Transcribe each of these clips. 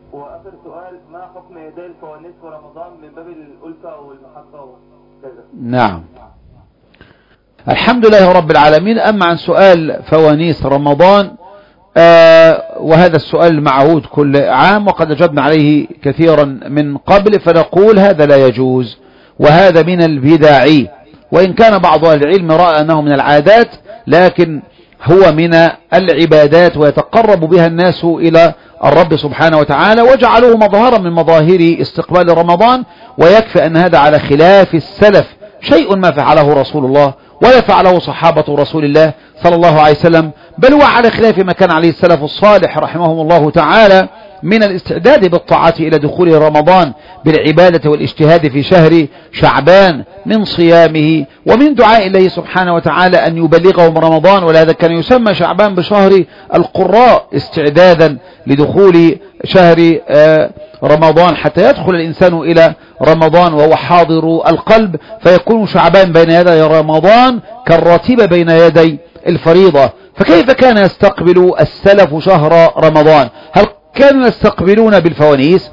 وآخر سؤال، ما حكم إهداء الفوانيس في رمضان من باب الألفة والمحبة وكذا؟ نعم، الحمد لله رب العالمين. أما عن سؤال فوانيس رمضان وهذا السؤال المعهود كل عام وقد أجبنا عليه كثيرا من قبل، فنقول هذا لا يجوز وهذا من البدع، وإن كان بعض أهل العلم رأى أنه من العادات، لكن هو من العبادات ويتقرب بها الناس إلى الرب سبحانه وتعالى، وجعلوه مظهرا من مظاهر استقبال رمضان. ويكفي أن هذا على خلاف السلف، شيء ما فعله رسول الله ولا فعله صحابة رسول الله صلى الله عليه وسلم، بل هو على خلاف ما كان عليه السلف الصالح رحمهم الله تعالى من الاستعداد بالطاعات إلى دخول رمضان بالعبادة والاجتهاد في شهر شعبان من صيامه ومن دعاء الله سبحانه وتعالى أن يبلغهم رمضان. ولهذا كان يسمى شعبان بشهر القراء استعدادا لدخول شهر رمضان، حتى يدخل الإنسان إلى رمضان وهو حاضر القلب، فيكون شعبان بين يدي رمضان كالراتب بين يدي الفريضة. فكيف كان يستقبل السلف شهر رمضان؟ هل كانوا يستقبلون بالفوانيس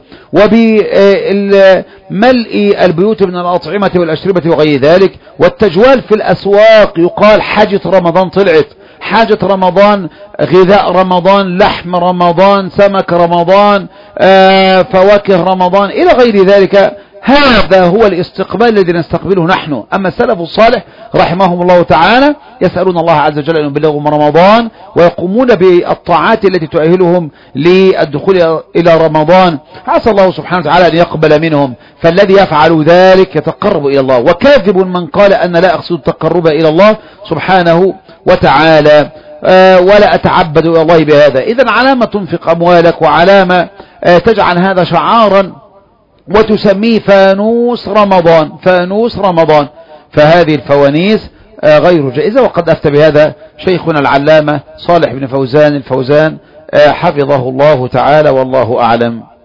وبملء البيوت من الأطعمة والأشربة وغير ذلك والتجوال في الأسواق؟ يقال حاجة رمضان طلعت، حاجة رمضان، غذاء رمضان، لحم رمضان، سمك رمضان، فواكه رمضان إلى غير ذلك. هذا هو الاستقبال الذي نستقبله نحن. أما السلف الصالح رحمهم الله تعالى يسألون الله عز وجل أن يبلغهم رمضان ويقومون بالطاعات التي تؤهلهم للدخول إلى رمضان. عسى الله سبحانه وتعالى أن يقبل منهم. فالذي يفعل ذلك يتقرب إلى الله، وكاذب من قال أن لا أقصد التقرب إلى الله سبحانه وتعالى ولا أتعبد إلى الله بهذا. إذن علامة تنفق أموالك وعلامة تجعل هذا شعارا وتسميه فانوس رمضان، فانوس رمضان، فهذه الفوانيس غير جائزة. وقد أفتى بهذا شيخنا العلامة صالح بن فوزان الفوزان حفظه الله تعالى، والله أعلم.